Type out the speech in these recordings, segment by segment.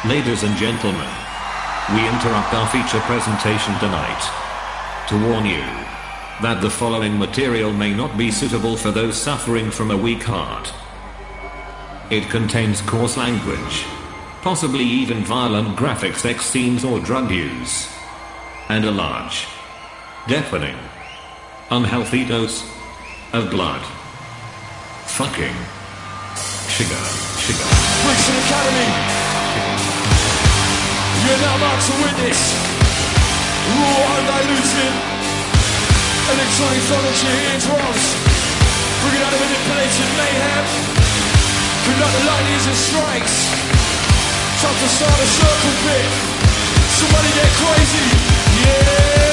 Ladies and gentlemen, we interrupt our feature presentation tonight to warn you that the following material may not be suitable for those suffering from a weak heart. It contains coarse language, possibly even violent graphic sex scenes or drug use, and a large, deafening, unhealthy dose of blood. Fucking sugar. Brixton Academy. You're now about to witness raw, undiluted electronic phonics your eardrums, bringing out the manipulated mayhem, conduct the lightnings and strikes. Time to start a circle pit. Somebody get crazy, yeah.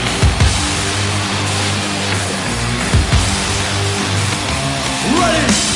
Ready?